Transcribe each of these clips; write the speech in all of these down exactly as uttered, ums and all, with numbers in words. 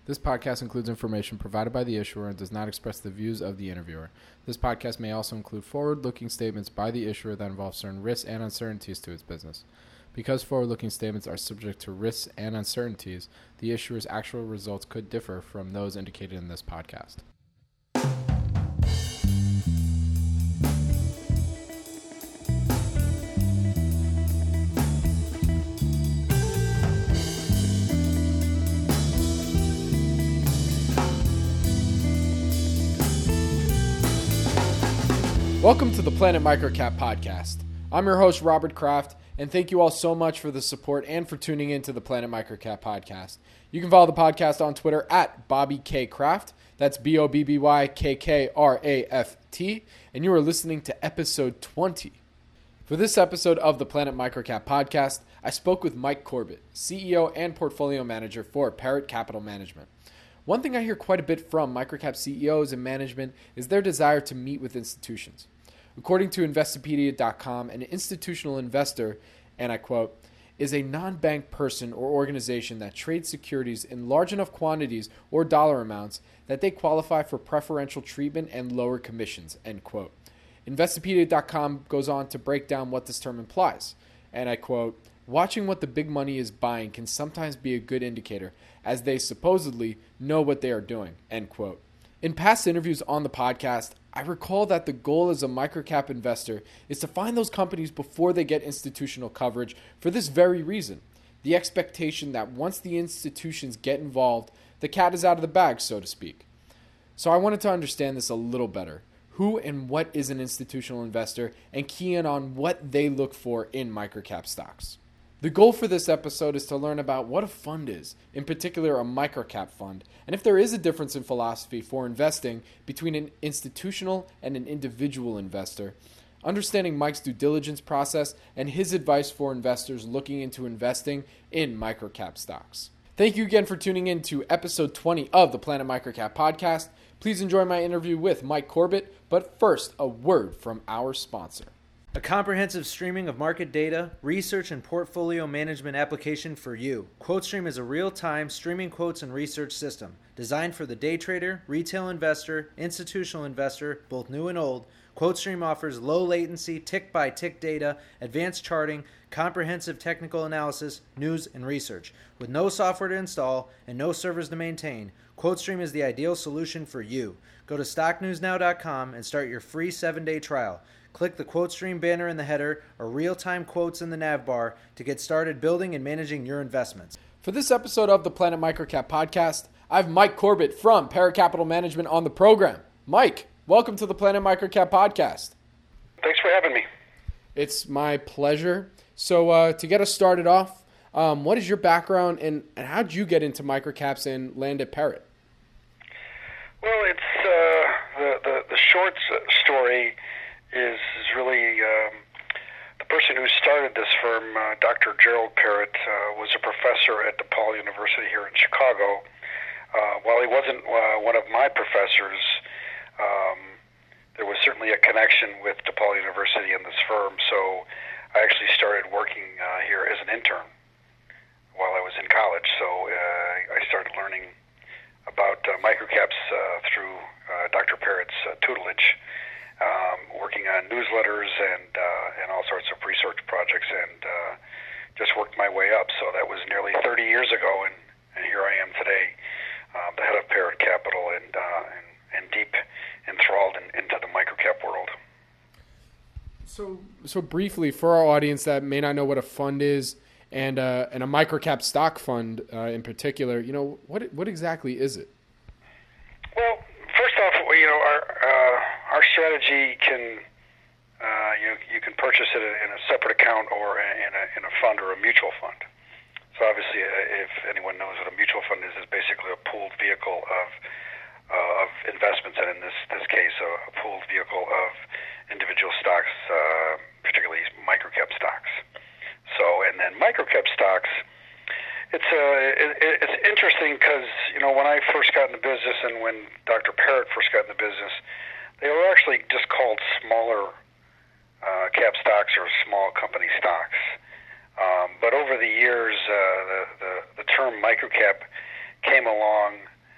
This podcast includes information provided by the issuer and does not express the views of the interviewer. This podcast may also include forward-looking statements by the issuer that involve certain risks and uncertainties to its business. Because forward-looking statements are subject to risks and uncertainties, the issuer's actual results could differ from those indicated in this podcast. Welcome to the Planet Microcap Podcast. I'm your host, Robert Kraft, and thank you all so much for the support and for tuning in to the Planet Microcap Podcast. You can follow the podcast on Twitter at Bobby K. Kraft. That's B O B B Y K K R A F T, and you are listening to episode twenty. For this episode of the Planet Microcap Podcast, I spoke with Mike Corbett, C E O and Portfolio Manager for Parrot Capital Management. One thing I hear quite a bit from microcap C E Os and management is their desire to meet with institutions. According to Investopedia dot com, an institutional investor, and I quote, is a non-bank person or organization that trades securities in large enough quantities or dollar amounts that they qualify for preferential treatment and lower commissions, end quote. Investopedia dot com goes on to break down what this term implies, and I quote, watching what the big money is buying can sometimes be a good indicator, as they supposedly know what they are doing, end quote. In past interviews on the podcast, I recall that the goal as a microcap investor is to find those companies before they get institutional coverage for this very reason. The expectation that once the institutions get involved, the cat is out of the bag, so to speak. So I wanted to understand this a little better. Who and what is an institutional investor, and key in on what they look for in microcap stocks. The goal for this episode is to learn about what a fund is, in particular a microcap fund, and if there is a difference in philosophy for investing between an institutional and an individual investor, understanding Mike's due diligence process and his advice for investors looking into investing in microcap stocks. Thank you again for tuning in to episode twenty of the Planet Microcap Podcast. Please enjoy my interview with Mike Corbett, but first, a word from our sponsor. A comprehensive streaming of market data, research, and portfolio management application for you. QuoteStream is a real-time streaming quotes and research system designed for the day trader, retail investor, institutional investor, both new and old. QuoteStream offers low latency, tick-by-tick data, advanced charting, comprehensive technical analysis, news, and research. With no software to install and no servers to maintain, QuoteStream is the ideal solution for you. Go to stock news now dot com and start your free seven-day trial. Click the QuoteStream banner in the header or real-time quotes in the nav bar to get started building and managing your investments. For this episode of the Planet Microcap Podcast, I have Mike Corbett from Parrot Capital Management on the program. Mike, welcome to the Planet Microcap Podcast. Thanks for having me. It's my pleasure. So uh, to get us started off, um, what is your background and, and how did you get into microcaps and land at Parrot? Well, it's uh, the, the, the short story is, is really um, the person who started this firm, uh, Doctor Gerald Parrott, uh, was a professor at DePaul University here in Chicago. Uh, while he wasn't uh, one of my professors, um, there was certainly a connection with DePaul University and this firm, so I actually started working uh, here as an intern while I was in college. So uh, I started learning about uh, microcaps uh, through uh, Doctor Parrott's uh, tutelage. Um, working on newsletters and uh, and all sorts of research projects, and uh, just worked my way up. So that was nearly thirty years ago, and, and here I am today, uh, the head of Parrot Capital, and uh, and, and deep enthralled in, into the microcap world. So, so briefly, for our audience that may not know what a fund is, and uh, and a microcap stock fund uh, in particular, you know, what what exactly is it? Well, first off, you know, our uh, our strategy can uh, you you can purchase it in a separate account or in a in a fund or a mutual fund. So obviously, uh, if anyone knows what a mutual fund is, it's basically a pooled vehicle of uh, of investments, and in this this case, a, a pooled vehicle of individual stocks, uh, particularly microcap stocks. So, and then microcap stocks. It's uh, it, it's interesting because, you know, when I first got in the business and when Doctor Parrott first got in the business, they were actually just called smaller uh, cap stocks or small company stocks. Um, but over the years, uh, the, the the term microcap came along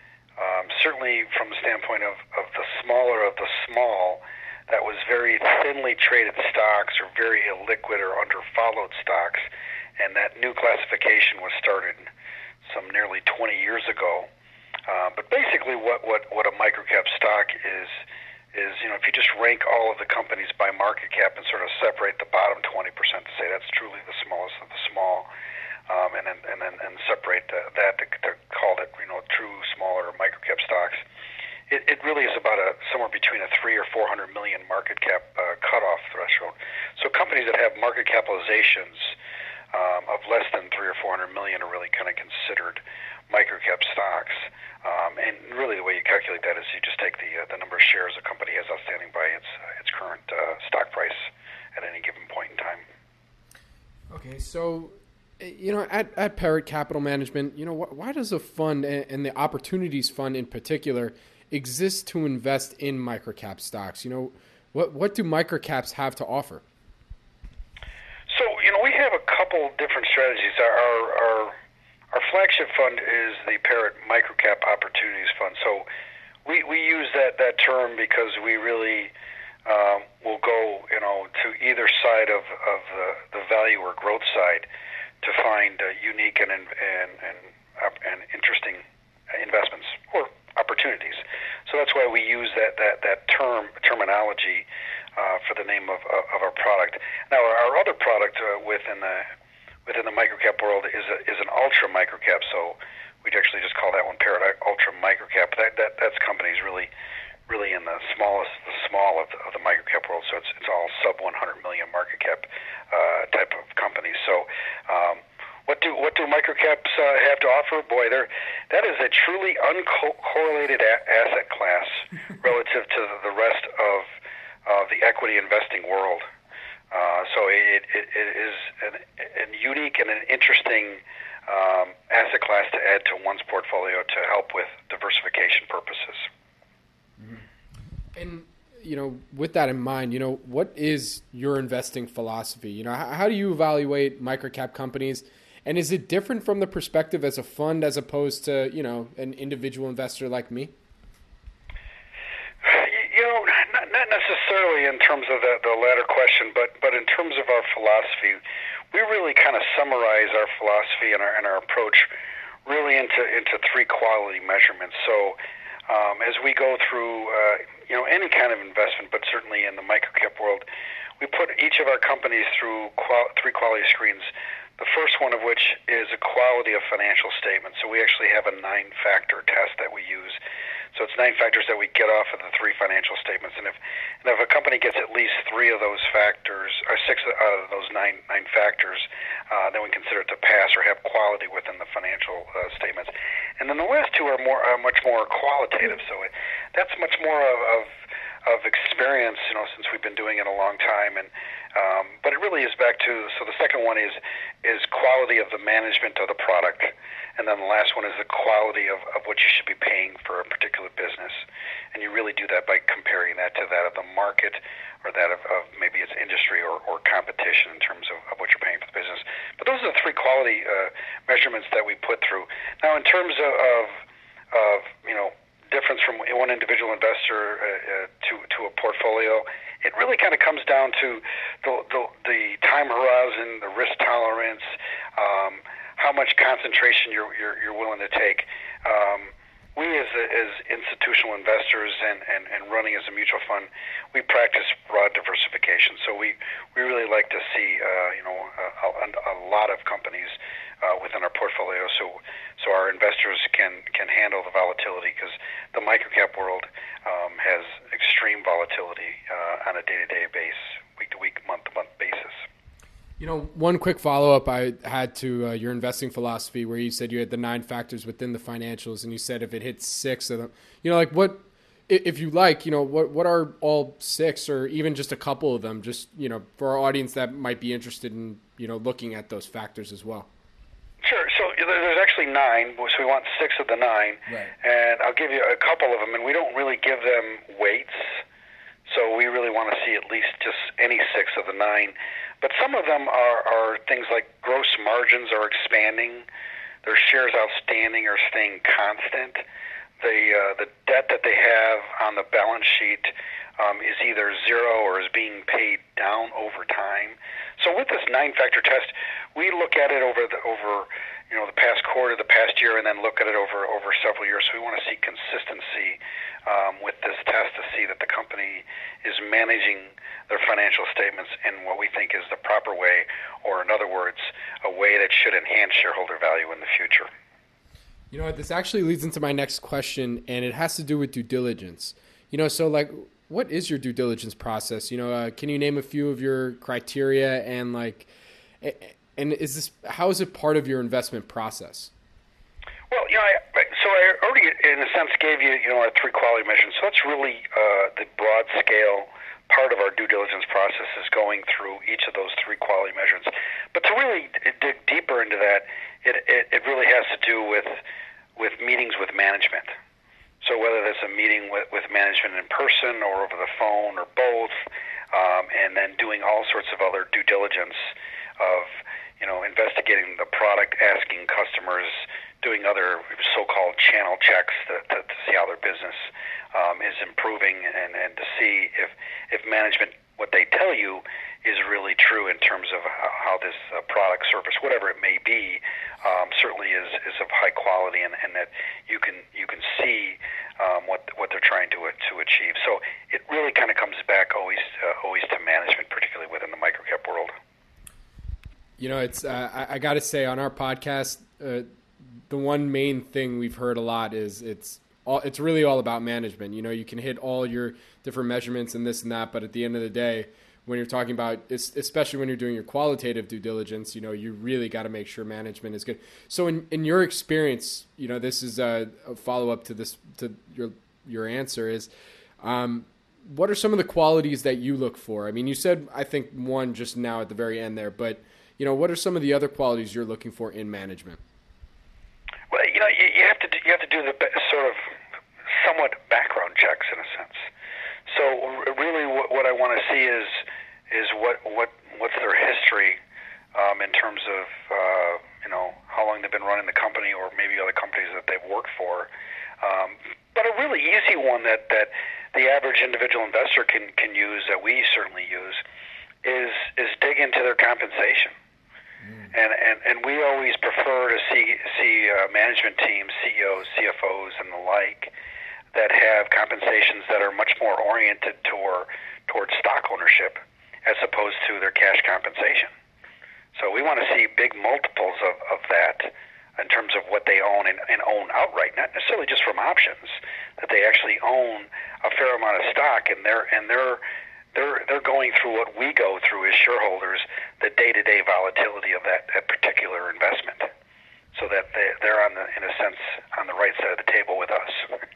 certainly from the standpoint of, of the smaller of the small, that was very thinly traded stocks or very illiquid or under-followed stocks, and that new classification was started some nearly twenty years ago. Uh, but basically what, what, what a microcap stock is, is, you know, if you just rank all of the companies by market cap and sort of separate the bottom twenty percent to say that's truly the smallest of the small, um, and then and then and separate the, that to, to call it, you know, true smaller microcap stocks, it, it really is about a somewhere between a three or four hundred million market cap uh, cutoff threshold. So companies that have market capitalizations um, of less than three or four hundred million are really kind of considered microcap stocks. Um, and really, the way you calculate that is you just take the uh, the number of shares a company has outstanding by its uh, its current uh, stock price at any given point in time. Okay, so you know, at, at Parrott Capital Management, you know, wh- why does a fund and the Opportunities Fund in particular exist to invest in microcap stocks? You know, what what do microcaps have to offer? So you know, we have a couple different strategies. Our our Our flagship fund is the Parrott Microcap Opportunities Fund. So we, we use that, that term because we really um, will go, you know, to either side of, of the, the value or growth side to find uh, unique and, and, and, and interesting investments or opportunities. So that's why we use that, that, that term terminology uh, for the name of, of our product. Now, our other product uh, within the within the microcap world is a, is an ultra microcap. So we'd actually just call that one Parrott Ultra Microcap. That that that's companies really really in the smallest the small of the, of the microcap world. So it's it's all sub one hundred million market cap uh, type of companies. So um, what do what do microcaps uh, have to offer? Boy, there that is a truly uncorrelated a- asset class relative to the rest of uh, the equity investing world. Uh, so it, it, it is an, an unique and an interesting um, asset class to add to one's portfolio to help with diversification purposes. And, you know, with that in mind, you know, what is your investing philosophy? You know, how, how do you evaluate microcap companies? And is it different from the perspective as a fund as opposed to, you know, an individual investor like me? You know, not, not necessarily in terms of the, the latter question, but, but in terms of our philosophy, we really kind of summarize our philosophy and our, and our approach really into, into three quality measurements. So um, as we go through, uh, you know, any kind of investment, but certainly in the microcap world, we put each of our companies through qual- three quality screens. The first one of which is a quality of financial statement. So we actually have a nine-factor test that we use. So it's nine factors that we get off of the three financial statements, and if and if a company gets at least three of those factors, or six out of those nine nine factors, uh, then we consider it to pass or have quality within the financial uh, statements. And then the last two are more are much more qualitative. So it, that's much more of, of of experience, you know, since we've been doing it a long time, and um, but it really is back to so the second one is is quality of the management of the product. And then the last one is the quality of, of what you should be paying for a particular business. And you really do that by comparing that to that of the market or that of, of maybe its industry or, or competition in terms of, of what you're paying for the business. But those are the three quality uh, measurements that we put through. Now, in terms of, of, of you know, difference from one individual investor uh, uh, to, to a portfolio, it really kind of comes down to the, the, the time horizon, the risk tolerance, um, how much concentration you're, you're you're willing to take. Um, we as as institutional investors and, and, and running as a mutual fund, we practice broad diversification. So we, we really like to see uh, you know a, a, a lot of companies uh, within our portfolio. So so our investors can, can handle the volatility, because the microcap world um, has extreme volatility uh, on a day-to-day basis, week-to-week, month-to-month basis. You know, one quick follow-up I had to uh, your investing philosophy, where you said you had the nine factors within the financials, and you said if it hits six of them, you know, like what, if you like, you know, what what are all six or even just a couple of them, just, you know, for our audience that might be interested in, you know, looking at those factors as well? Sure. So there's actually nine, so we want six of the nine. Right. And I'll give you a couple of them, and we don't really give them weights. So we really want to see at least just any six of the nine. But some of them are, are things like gross margins are expanding, their shares outstanding are staying constant, the uh, the debt that they have on the balance sheet um, is either zero or is being paid down over time. So with this nine-factor test, we look at it over the over you know the past quarter, the past year, and then look at it over over several years. So we want to see consistency um, with this test to see that the company is managing their financial statements in what we think is the proper way, or in other words, a way that should enhance shareholder value in the future. You know what, this actually leads into my next question, and it has to do with due diligence. You know, so like, what is your due diligence process? You know, uh, can you name a few of your criteria, and like, and is this, how is it part of your investment process? Well, you know, I, so I already, in a sense, gave you, you know, our three quality measures. So that's really uh, the broad scale part of our due diligence process is going through each of those three quality measurements. But to really dig deeper into that, it, it, it really has to do with with meetings with management. So whether that's a meeting with, with management in person or over the phone or both, um, and then doing all sorts of other due diligence of, you know, investigating the product, asking customers, doing other so-called channel checks to, to, to see how their business um, is improving, and, and to see if, if management, what they tell you is really true in terms of how, how this uh, product, service, whatever it may be, um, certainly is, is of high quality, and, and that you can you can see um, what what they're trying to to achieve. So it really kind of comes back always uh, always to management, particularly within the microcap world. You know, it's uh, I, I got to say on our podcast, uh, the one main thing we've heard a lot is it's all, it's really all about management. You know, you can hit all your different measurements and this and that, but at the end of the day, when you're talking about, especially when you're doing your qualitative due diligence, you know, you really got to make sure management is good. So in, in your experience, you know, this is a, a follow-up to this, to your, your answer is, um, what are some of the qualities that you look for? I mean, you said, I think one just now at the very end there, but, you know, what are some of the other qualities you're looking for in management? Well, you know, you, you have to do, you have to do the sort of somewhat background checks in a sense. So really, what, what I want to see is is what what what's their history um, in terms of uh, you know how long they've been running the company, or maybe other companies that they've worked for. Um, but a really easy one that, that the average individual investor can, can use, that we certainly use, is is dig into their compensation. Mm. And, and and we always prefer to see see uh, management teams, C E Os, C F Os, and the like, that have compensations that are much more oriented toward towards stock ownership as opposed to their cash compensation. So we want to see big multiples of, of that in terms of what they own and, and own outright, not necessarily just from options, that they actually own a fair amount of stock, and they're and they're they're they're going through what we go through as shareholders, the day-to-day volatility of that, that particular investment, so that they, they're on the, in a sense, on the right side of the table with us.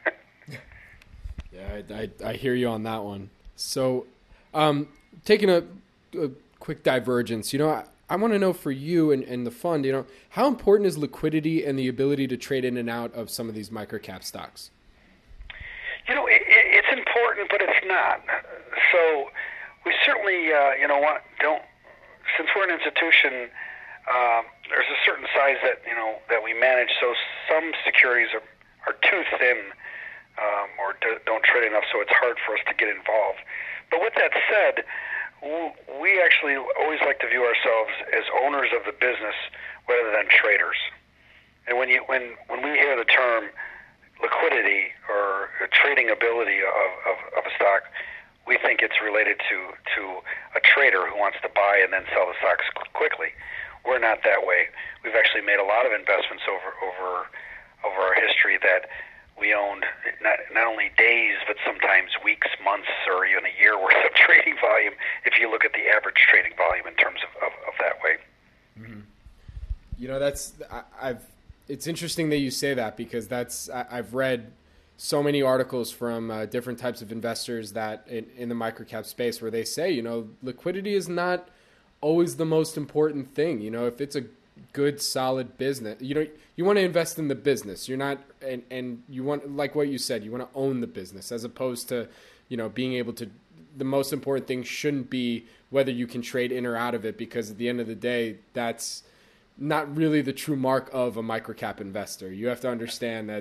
Yeah, I, I, I hear you on that one. So, um, taking a, a quick divergence, you know, I, I want to know for you and, and the fund, you know, how important is liquidity and the ability to trade in and out of some of these microcap stocks? You know, it, it, it's important, but it's not. So, we certainly, uh, you know, want, don't. Since we're an institution, uh, there's a certain size that you know that we manage. So, some securities are, are too thin. Um, or do, don't trade enough, so it's hard for us to get involved. But with that said, we actually always like to view ourselves as owners of the business rather than traders. And when you when when we hear the term liquidity or trading ability of, of, of a stock, we think it's related to, to a trader who wants to buy and then sell the stocks quickly. We're not that way. We've actually made a lot of investments over over over our history that we owned not not only days, but sometimes weeks, months, or even a year worth of trading volume, if you look at the average trading volume in terms of, of, of that way. Mm-hmm. You know, that's I, I've. It's interesting that you say that, because that's I, I've read so many articles from uh, different types of investors that in, in the microcap space where they say, you know, liquidity is not always the most important thing. You know, if it's a good, solid business, you know, you want to invest in the business. You're not, and, and you want, like what you said, you want to own the business as opposed to, you know, being able to, the most important thing shouldn't be whether you can trade in or out of it, because at the end of the day, that's not really the true mark of a microcap investor. You have to understand that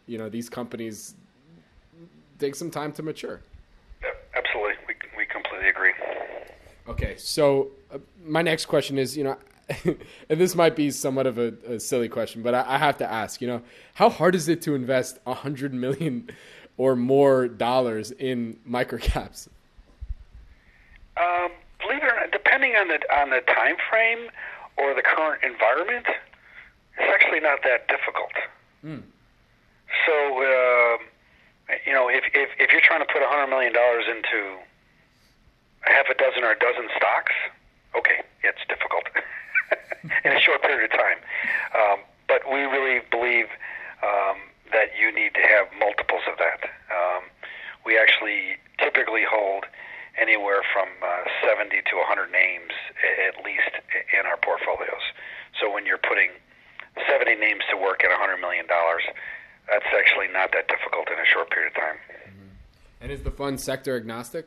you know, these companies take some time to mature. Yep, absolutely. We, we completely agree. Okay, so uh, my next question is, you know, and this might be somewhat of a, a silly question, but I, I have to ask, you know, how hard is it to invest a hundred million or more dollars in microcaps? Um, believe it or not, depending on the on the time frame or the current environment, it's actually not that difficult. Mm. So, uh, you know, if, if if you're trying to put a hundred million dollars into a half a dozen or a dozen stocks, okay, it's difficult. In a short period of time. Um, but we really believe um, that you need to have multiples of that. Um, we actually typically hold anywhere from uh, seventy to one hundred names at least in our portfolios. So when you're putting seventy names to work at one hundred million dollars, that's actually not that difficult in a short period of time. Mm-hmm. And is the fund sector agnostic?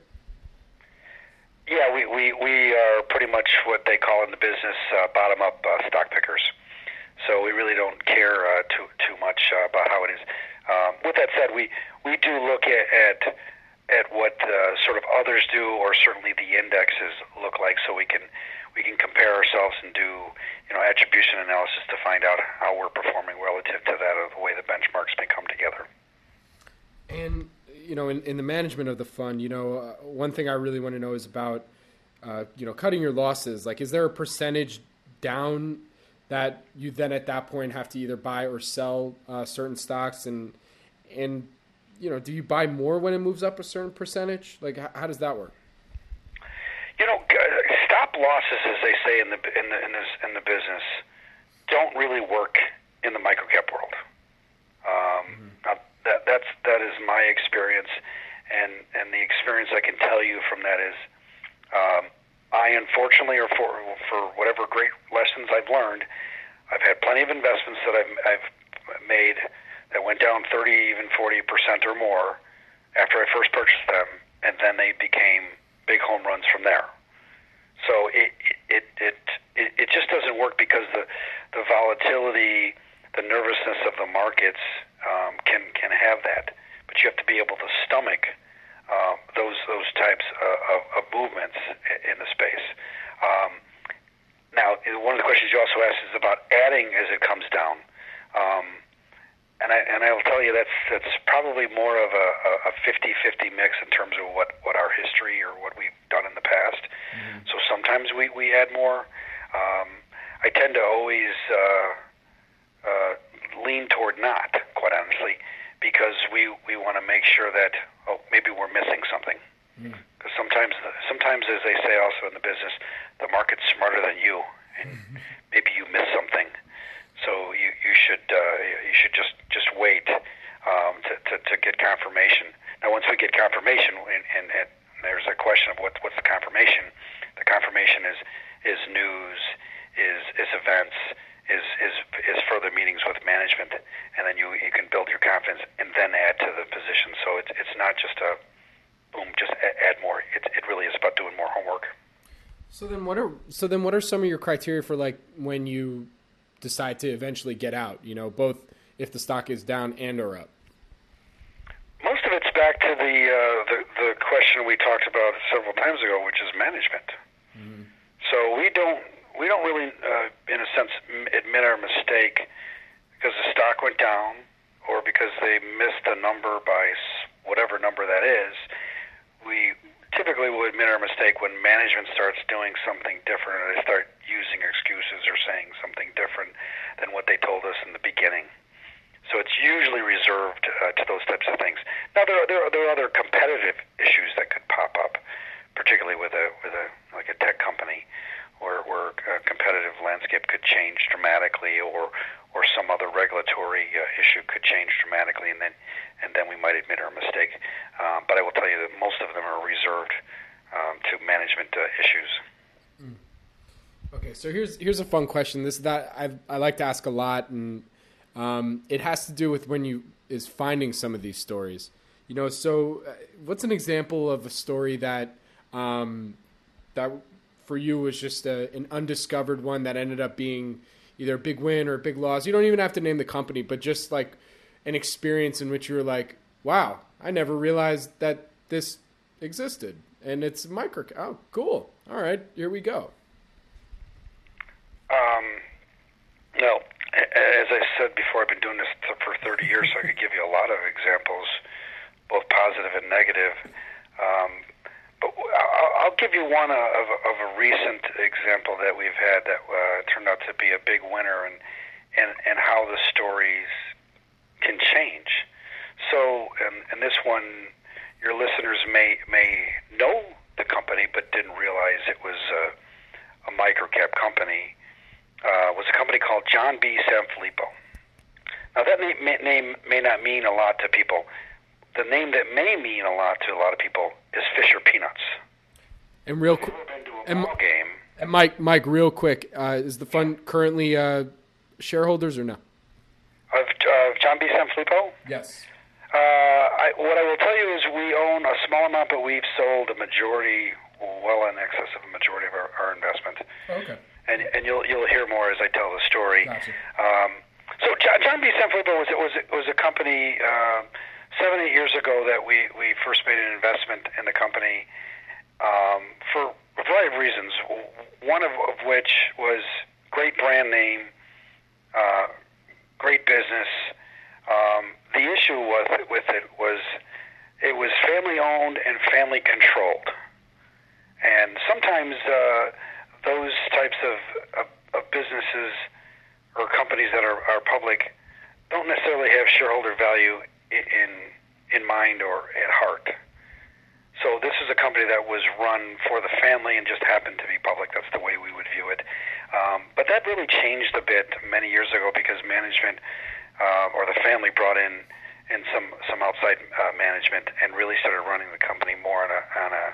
Yeah, we, we, we are pretty much what they call in the business uh, bottom-up uh, stock pickers. So we really don't care uh, too too much uh, about how it is. Um, with that said, we, we do look at at, at what uh, sort of others do, or certainly the indexes look like, so we can we can compare ourselves and do you know attribution analysis to find out how we're performing relative to that of the way the benchmarks may come together. And you know, in, in the management of the fund, you know, uh, one thing I really want to know is about, uh, you know, cutting your losses. Like, is there a percentage down that you then at that point have to either buy or sell uh, certain stocks? And, and, you know, do you buy more when it moves up a certain percentage? Like, how, how does that work? You know, stop losses, as they say in the in the in this in the business, don't really work in the microcap world. Um, mm-hmm. Now, that that's that is my experience, and and the experience I can tell you from that is, um, I unfortunately, or for for whatever great lessons I've learned, I've had plenty of investments that I've I've made that went down thirty, even forty percent or more after I first purchased them, and then they became big home runs from there. So it it it it, it just doesn't work, because the the volatility, the nervousness of the markets um, can can have that, but you have to be able to stomach um, those those types of, of, of movements in the space. Um, now, one of the questions you also asked is about adding as it comes down, um, and I and I will tell you that's that's probably more of a, a fifty-fifty mix in terms of what, what our history or what we've done in the past. Mm-hmm. So sometimes we, we add more. Um, I tend to always uh, uh, lean toward not, quite honestly, because we, we want to make sure that, oh, maybe we're missing something. Because mm. sometimes, sometimes, as they say also in the business, the market's smarter than you, and mm-hmm. maybe you miss something. So you, you should uh, you should just, just wait um, to, to, to get confirmation. Now, once we get confirmation, and, and, and there's a question of what what's the confirmation. The confirmation is is news, is is events, is is is further meetings with management, and then you you can build your confidence and then add to the position. So it's it's not just a boom, just add more. It it really is about doing more homework. So then what are so then what are some of your criteria for, like, when you decide to eventually get out? You know, both if the stock is down and or up. Most of it's back to the uh, the, the question we talked about several times ago, which is management. Mm-hmm. So we don't we don't really, uh, in a sense, admit our mistake because the stock went down or because they missed a number by whatever number that is. We typically will admit our mistake when management starts doing something different, or they start using excuses or saying something different than what they told us in the beginning. So it's usually reserved uh, to those types of things. Now there are, there are there are other competitive issues that could pop up, particularly with a with a like a tech company, where where a competitive landscape could change dramatically, or or some other regulatory uh, issue could change dramatically, and then and then we might admit our mistake. Um, but I will tell you that most of them are reserved um, to management uh, issues. Mm. Okay, so here's here's a fun question. This that I I like to ask a lot, and um, it has to do with when you is finding some of these stories. You know, so uh, what's an example of a story that um, that for you was just a, an undiscovered one that ended up being either a big win or a big loss? You don't even have to name the company, but just like an experience in which you were like, wow, I never realized that this existed. And it's micro. Oh, cool. All right, here we go. Um, no, as I said before, I've been doing this for thirty years, so I could give you a lot of examples, both positive and negative. Um, but I'll, I'll give you one of, of a recent example that we've had that uh, turned out to be a big winner, and, and, and how the stories can change. So, and, and this one, your listeners may may know the company, but didn't realize it was a, a microcap company. Uh, was a company called John B. Sanfilippo. Now, that name may, name may not mean a lot to people. The name that may mean a lot to a lot of people is Fisher Peanuts. And real quick, and, game. and Mike, Mike, real quick, uh, is the fund currently uh, shareholders or no? Of uh, John B. Sanfilippo? Yes. Uh, I, what I will tell you is we own a small amount, but we've sold a majority, well in excess of a majority of our, our investment. Oh, okay. And, and you'll you'll hear more as I tell the story. Gotcha. Um, so John, John B. Sanfilippo was was was a company uh, seven eight years ago that we, we first made an investment in the company um, for a variety of reasons. One of, of which was great brand name, uh, great business. Um, the issue with with it was it was family owned and family controlled, and sometimes. Uh, Those types of, of, of businesses or companies that are, are public don't necessarily have shareholder value in in mind or at heart. So this is a company that was run for the family and just happened to be public. That's the way we would view it. Um, but that really changed a bit many years ago because management uh, or the family brought in in some some outside uh, management and really started running the company more on a on a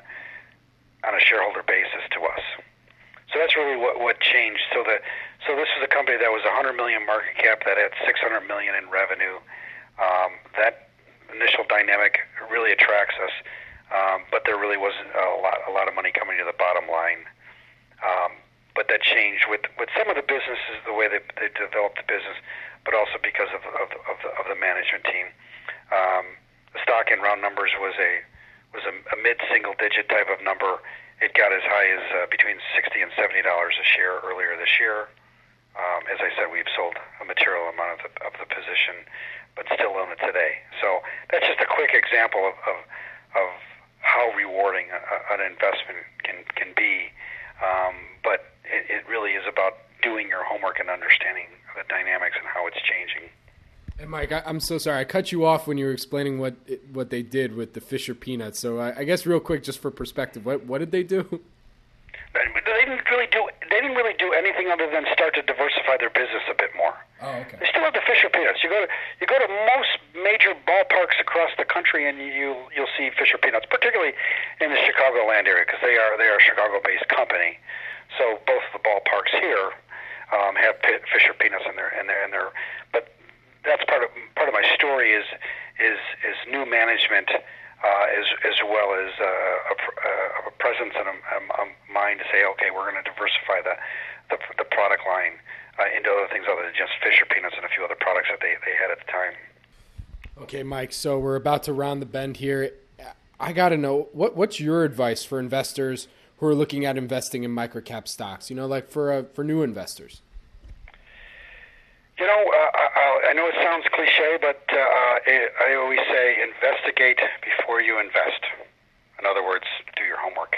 on a shareholder basis to us. So that's really what, what changed. So the so this is a company that was one hundred million market cap that had six hundred million in revenue. Um, that initial dynamic really attracts us, um, but there really wasn't a lot a lot of money coming to the bottom line. Um, but that changed with, with some of the businesses, the way they, they developed the business, but also because of of, of, the, of the management team. Um, the stock in round numbers was a was a, a mid single digit type of number. It got as high as uh, between sixty and seventy dollars a share earlier this year. Um, as I said, we've sold a material amount of the, of the position, but still own it today. So that's just a quick example of of, of how rewarding a, an investment can can be. Um, but it, it really is about doing your homework and understanding the dynamics and how it's changing. And Mike, I, I'm so sorry. I cut you off when you were explaining what it, what they did with the Fisher Peanuts. So I, I guess real quick, just for perspective, what what did they do? They didn't really do. They didn't really do anything other than start to diversify their business a bit more. Oh, okay. They still have the Fisher Peanuts. You go to you go to most major ballparks across the country, and you you'll see Fisher Peanuts, particularly in the Chicagoland area, because they are they are a Chicago-based company. So both of the ballparks here um, have Fisher Peanuts in their in their in their. But that's part of part of my story is is is new management uh, as as well as uh, a, a presence and a, a mind to say, okay, we're going to diversify the the, the product line uh, into other things other than just Fisher Peanuts and a few other products that they, they had at the time. Okay, Mike. So we're about to round the bend here. I got to know what what's your advice for investors who are looking at investing in microcap stocks? You know, like for uh, for new investors. You know, uh, I, I know it sounds cliche, but uh, I always say investigate before you invest. In other words, do your homework.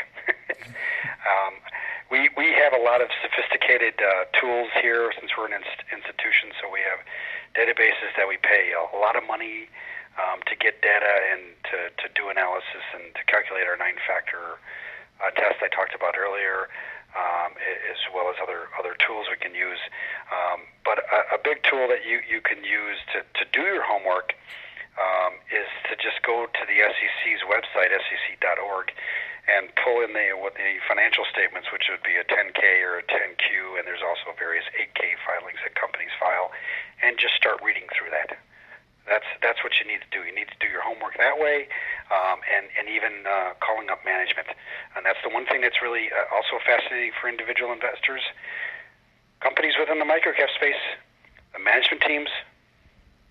um, we we have a lot of sophisticated uh, tools here since we're an inst- institution, so we have databases that we pay a lot of money um, to get data and to, to do analysis and to calculate our nine-factor uh, test I talked about earlier. Um, as well as other other tools we can use. Um, but a, a big tool that you, you can use to, to do your homework um, is to just go to the S E C's website, S E C dot org, and pull in the what the financial statements, which would be a ten K or a ten Q, and there's also various eight K filings that companies file, and just start reading through that. That's that's what you need to do. You need to do your homework that way, um, and and even uh, calling up management. And that's the one thing that's really uh, also fascinating for individual investors. Companies within the microcap space, the management teams,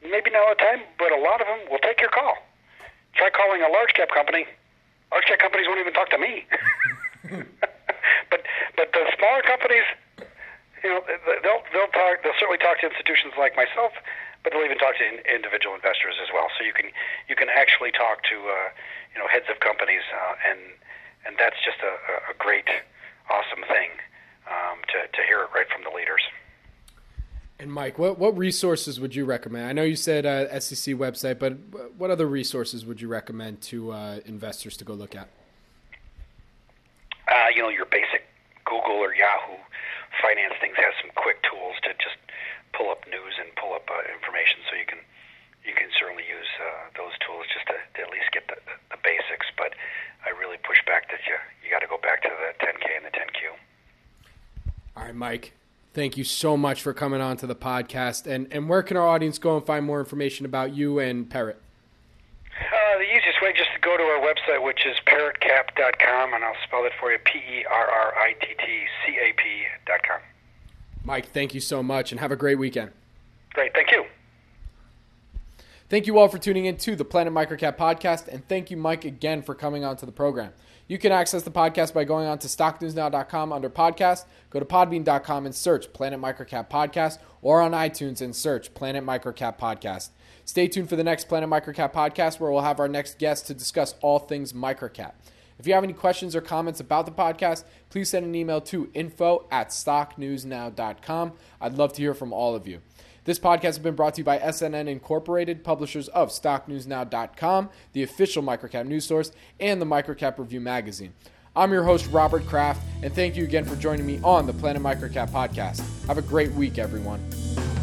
maybe not all the time, but a lot of them will take your call. Try calling a large cap company. Large cap companies won't even talk to me. but but the smaller companies, you know, they'll they'll talk. They'll certainly talk to institutions like myself, but they'll even talk to in, individual investors as well. So you can you can actually talk to uh, you know heads of companies, uh, and and that's just a, a great, awesome thing um, to to hear it right from the leaders. And Mike, what what resources would you recommend? I know you said uh, S E C website, but what other resources would you recommend to uh, investors to go look at? Uh, you know, your basic Google or Yahoo finance things has some quick tools to just pull up news and pull up uh, information. So you can you can certainly use uh, those tools just to, to at least get the, the, the basics. But I really push back that you you got to go back to the ten K and the ten Q. All right, Mike. Thank you so much for coming on to the podcast. And, and where can our audience go and find more information about you and Perritt? Uh, the easiest way just to go to our website, which is perritt cap dot com, and I'll spell it for you, P E R R I T T C A P dot com. Mike, thank you so much, and have a great weekend. Great. Thank you. Thank you all for tuning in to the Planet Microcap podcast, and thank you, Mike, again for coming on to the program. You can access the podcast by going on to stock news now dot com under podcast, go to podbean dot com and search Planet Microcap Podcast, or on iTunes and search Planet Microcap Podcast. Stay tuned for the next Planet Microcap Podcast, where we'll have our next guest to discuss all things microcap. If you have any questions or comments about the podcast, please send an email to info at stock news now dot com. I'd love to hear from all of you. This podcast has been brought to you by S N N Incorporated, publishers of stock news now dot com, the official microcap news source, and the Microcap Review magazine. I'm your host, Robert Kraft, and thank you again for joining me on the Planet Microcap podcast. Have a great week, everyone.